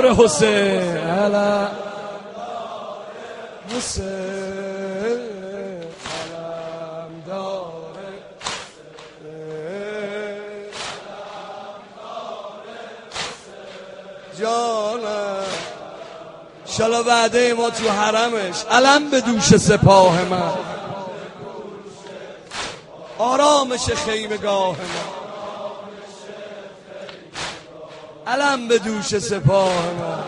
علمدار حسین، حسین علمدار جانم. انشالله وعده ما تو حرمش علم به دوش سپاه من، آرامش خیمگاه من، علم به دوش سپاه من.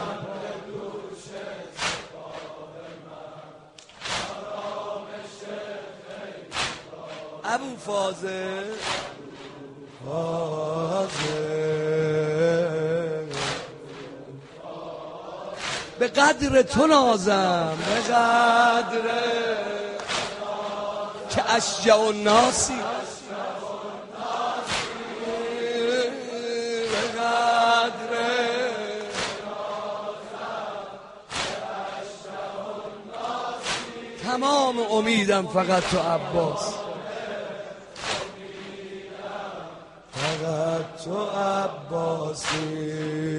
ابو فاضل به قدر تو نازم، به قدر که اشجع الناسی، به قدر تمام امیدم فقط تو عباس، فقط تو عباسی.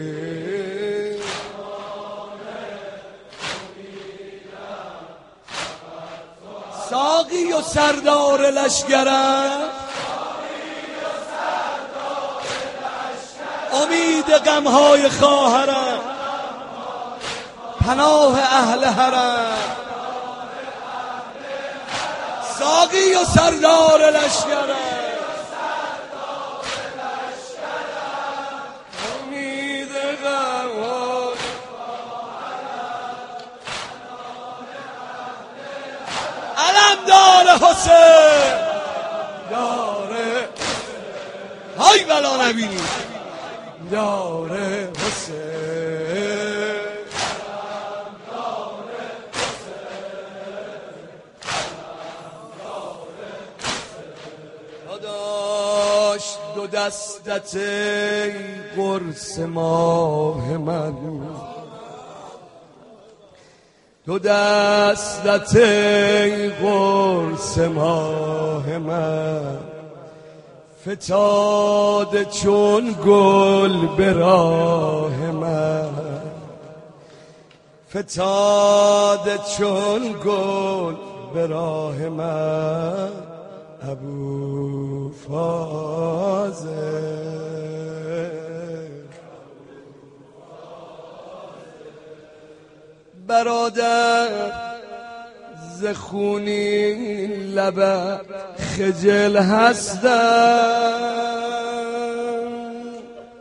ساقی و سردار لشگرم، امید غمهای خواهرم، پناه اهل حرم. ساقی و سردار لشگرم، امید غمهای علمدار حسین داره، های بلا نبینی داره حسین. داداش دو دستت ای قرص ماه من، دو دستت ای قرص ماه من، فتاده چون گل به راه من، فتاده چون گل به راه من. ابو فاضل برادر ز خونین لبت خجل هستم،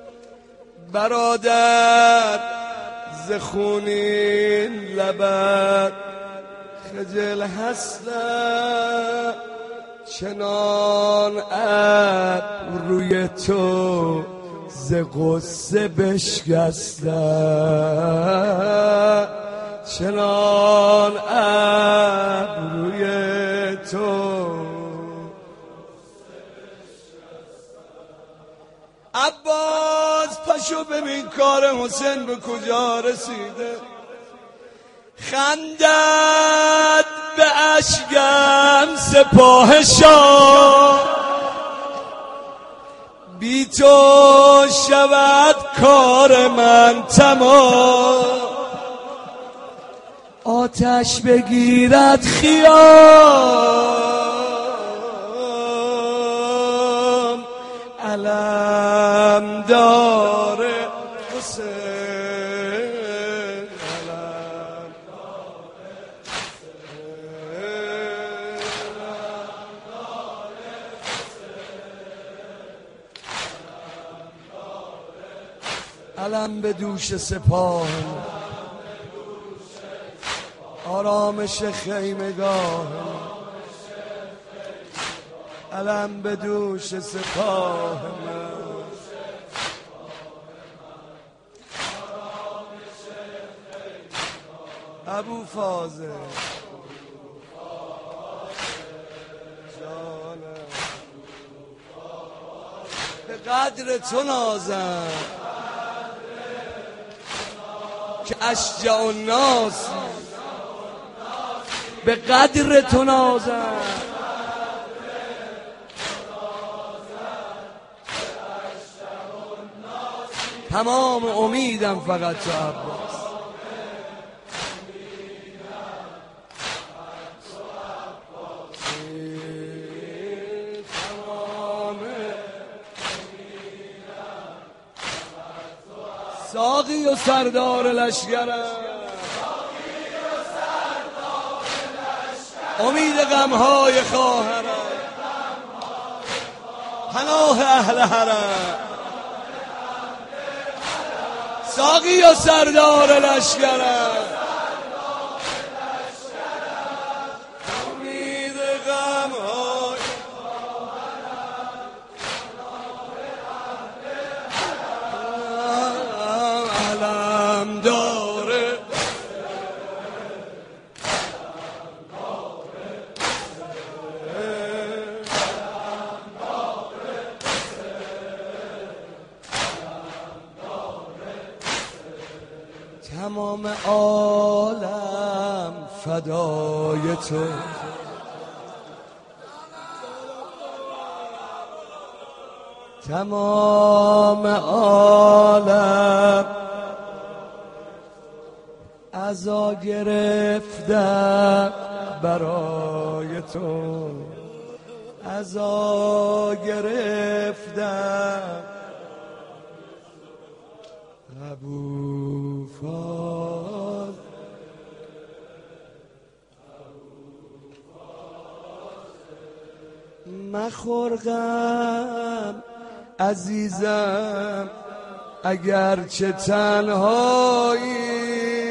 برادر ز خونین لبت خجل هستم، چنان ابروی تو ز غصه بشکستم، چنان ابروی تو. عباس پشو ببین کار حسین به کجا رسیده، خندد به اشکم سپاه شاه، بی تو شود کار من تمام، آتش بگیرد خیام، علم داره حسین، علم علم به دوش سپاه، آرامش خیمگاه، علم به دوش سپاه من. ابو فاضل جانم، به قدر تو نازم که اشجع الناس، به قدر تو نازم تمام امیدم فقط تو عباس. ساقی و سردار لشگرم، امید غمهای خواهرم، پناه اهل حرم. ساقی و سردار لشگرم، امید غمهای علم داره. تمام عالم فدای تو، تمام عالم عزا گرفتم برای تو، عزا گرفتم. ابو فاضل مخور غم عزیزم اگرچه تنهایی،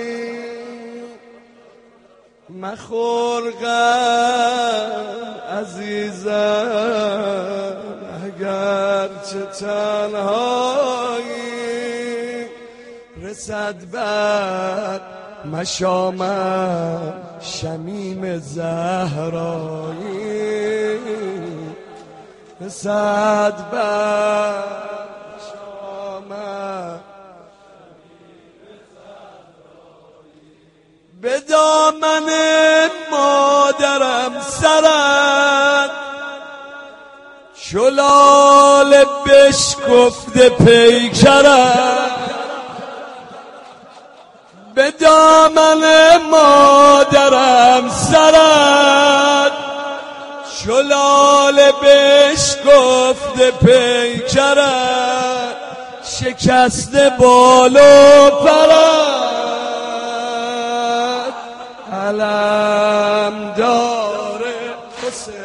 مخور غم عزیزم اگرچه تنهایی. رسد بر مشامم شمیم زهرایی، رسد بر مشامم به دامن مادرم سرد، شلال بشکفته پیکرم. به دامن مادرم سرد، شلال بشکفته پیکرم. شکسته بال و پرد، علم داره حسین.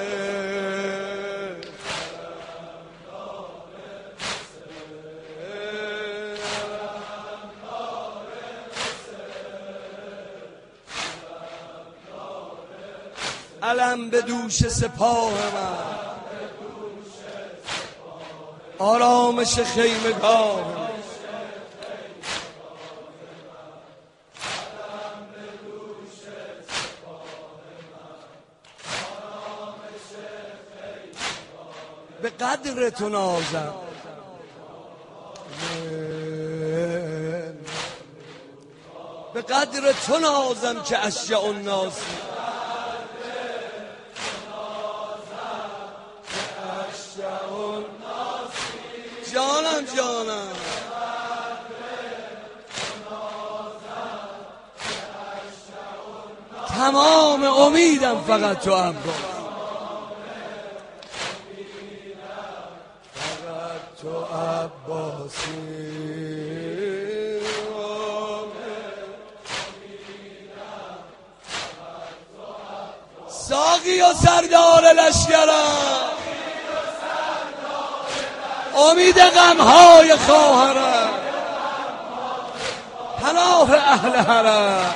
علم به دوش سپاه من، آرامش خیمگاه من. به قدر تو نازم، به قدر تو نازم که اشجع الناس. جانم جانم تمام امیدم فقط تو عباس، فقط تو عباسی. ساقی و سردار لشگرم، امید غمهای خواهرم، پناه اهل حرم.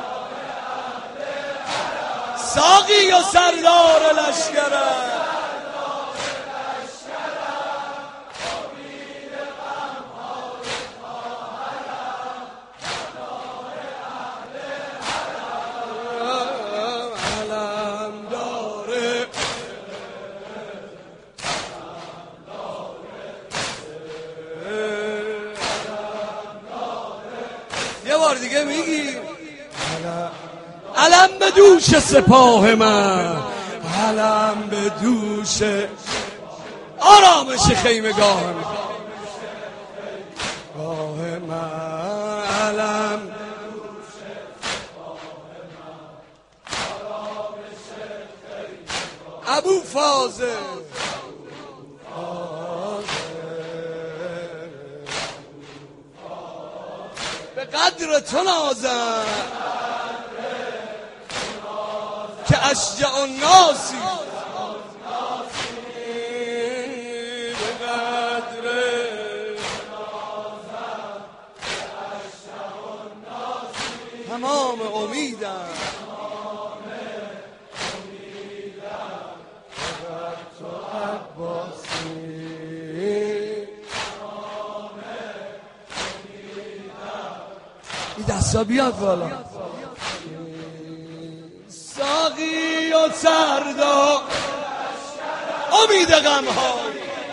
ساقی و سردار لشگرم، یه بار دیگه میگی علم به دوش سپاه من، علم به دوش آرامش خیمگاه من. من علم ابو فاضل به قدر تو نازم که اشجع الناسی به قدر تمام امیدم تو عباسی این دستا بیاد بالا ساقی و سردا امید غم‌های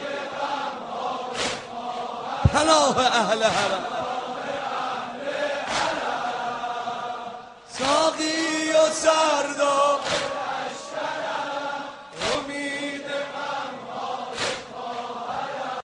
پناه اهل حرم ساقی و سردا